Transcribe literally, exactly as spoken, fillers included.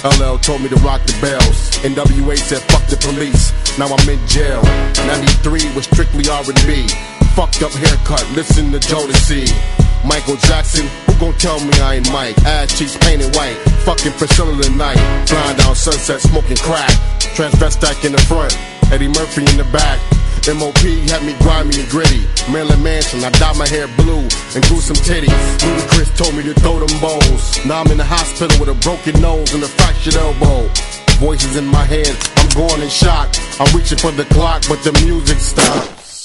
L L told me to rock the bells. N W A said fuck the police. Now I'm in jail. ninety-three was strictly R and B. Fucked up haircut, listen to Jodeci. Michael Jackson, who gon' tell me I ain't Mike? Ass cheeks painted white, fucking Priscilla tonight. Flying down Sunset, smoking crack. Transvestite in the front, Eddie Murphy in the back. M O P had me grimy and gritty. Marilyn Manson, I dyed my hair blue and grew some titties. Ludacris told me to throw them bowls. Now I'm in the hospital with a broken nose and a fractured elbow. Voices in my head, I'm going in shock. I'm reaching for the clock, but the music stopped.